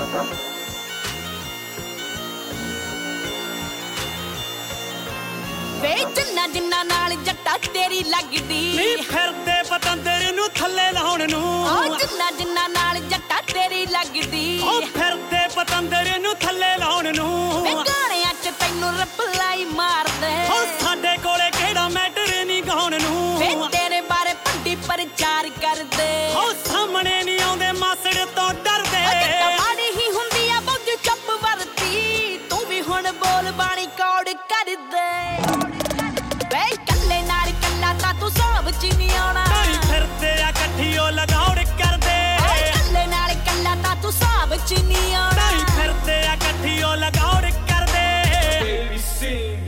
ਵੇ ਜਿੰਨਾ ਜਿੰਨਾ ਨਾਲ ਜੱਟਾ ਤੇਰੀ ਲੱਗਦੀ ਨੀ ਫਿਰਦੇ ਪਤੰਦਰ ਨੂੰ ਥੱਲੇ ਲਾਉਣ ਨੂੰ ਓ ਜਿੰਨਾ ਜਿੰਨਾ ਨਾਲ ਜੱਟਾ ਤੇਰੀ ਲੱਗਦੀ ਓ ਫਿਰਦੇ ਪਤੰਦਰ ਨੂੰ ਥੱਲੇ ਲਾਉਣ ਨੂੰ ਵੇ ਗਾਣਿਆਂ 'ਚ ਤੈਨੂੰ ਰਿਪਲਾਈ ਮਾਰਦੇ ਓ ਸਾਡੇ ਕੋਲੇ ਕਿਹੜਾ ਮੈਟਰ ਨਹੀਂ ਗਾਉਣ ਨੂੰ ਵੇ ਤੇਰੇ ਬਾਰੇ ਭੰਡੀ ਪ੍ਰਚਾਰ ਕਰਦੇ ਓ ਸਾਹਮਣੇ ਨਹੀਂ ਆਉਂਦੇ ਮਾਸੜ ਤੋਂ ਡਰਦੇ ਮਾੜੀ ਹੀ ਹੁੰਦੀ ਆ ਬੁੱਝ ਚੱਪ ਵਰਤੀ ਤੂੰ ਵੀ ਹੁਣ ਬੋਲ ਬਾਣੀ ਕੌੜ ਕਰਦੇ ਵੇ ਕੱਲੇ ਨਾਲ ਕੱਲਾ ਤਾਂ ਤੂੰ ਸਭ ਚ ਨਹੀਂ ਆਉਣਾ ਨਹੀਂ ਫਿਰਦੇ ਆ ਇਕੱਠੀਓ ਲਗਾਉੜ ਕਰਦੇ ਕੱਲੇ ਨਾਲ ਕੱਲਾ ਤਾਂ ਤੂੰ ਸਭ ਚ ਨਹੀਂ ਆਉਣਾ ਨਹੀਂ ਫਿਰਦੇ ਆ ਇਕੱਠੀਓ ਲਗਾਉੜ ਕਰਦੇ Baby sing.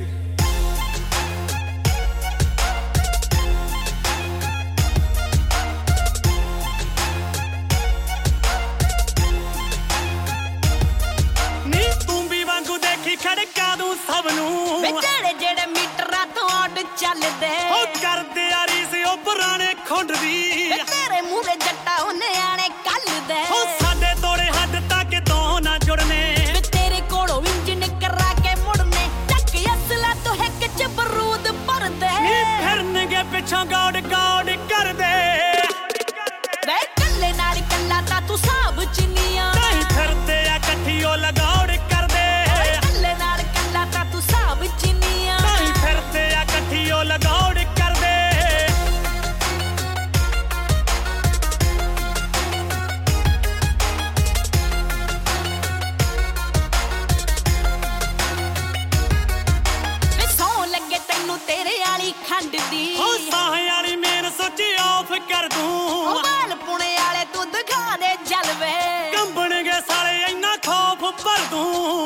ਨੀ ਤੂੰ ਵੀ ਵਾਂਗੂ ਦੇਖੀ ਖੜਕਾ ਦੂੰ ਸਭ ਨੂੰ ਵੇ ਜਿਹੜੇ ਜਿਹੜੇ ਮੀਟਰਾਂ ਤੋਂ ਆਡ ਚੱਲਦੇ ਓ ਕਰਦੇ ਆ ਰੀਸ ਉਹ ਪੁਰਾਣੇ ਖੁੰਡ ਦੀ ਵੇ ਤੇਰੇ ਮੂਹਰੇ ਜੱਟਾ ਉਹ ਨਿਆਣੇ ਕੱਲਦੇ ਓ ਸਾਡੇ ਤੋੜੇ ਹੱਡ ਤੱਕ ਤੋਂ ਨਾ ਜੁੜਨੇ ਵੇ ਤੇਰੇ ਕੋਲੋਂ ਇੰਜਨ ਕਰਾ ਕੇ ਮੁੜਨੇ ਚੱਕ ਅਸਲਾ ਤੋਂ ਹਿੱਕ ਚ ਬਰੂਦ ਭਰਦੇ ਨੀ ਫਿਰਨਗੇ ਪਿੱਛੋਂ ਗੌੜ ਗੌੜ ਕਰਦੇ ਵੇ ਕੱਲੇ ਨਾਲ ਕੱਲਾ ਤਾਂ ਤੂੰ ਸਭ ਚ ਨਹੀਂ ਆਉਣਾ ਨਹੀਂ ਫਿਰਦੇ ਆ ਇਕੱਠੀਓ ਲਗਾਉੜ ਕਰਦੇ ਕੱਲੇ ਨਾਲ ਕੱਲਾ ਤਾਂ ਤੂੰ ਸਭ ਚ ਨਹੀਂ ਆਉਣਾ ਨਹੀਂ ਫਿਰਦੇ ਆ ਇਕੱਠੀਓ ਲਗਾਉੜ ਕਰਦੇ ਵੇ ਸੌਂ ਲੱਗੇ ਤੈਨੂੰ ਤੇਰੇ ਵਾਲੀ ਖੰਡ ਦੀ ਓ ਸਾਹ ਵਾਲੀ ਮੇਨ ਸੋਚੀ ਆਫ ਕਰ ਦੂੰ ਵਾਲ ਪੁਣੇ ਵਾਲੇ ਤੂੰ ਦਿਖਾ ਦੇ ਜਲਵੇ ਕੰਬਣਗੇ ਸਾਲੇ ਇੰਨਾ ਖੌਫ ਭਰ ਦੂੰ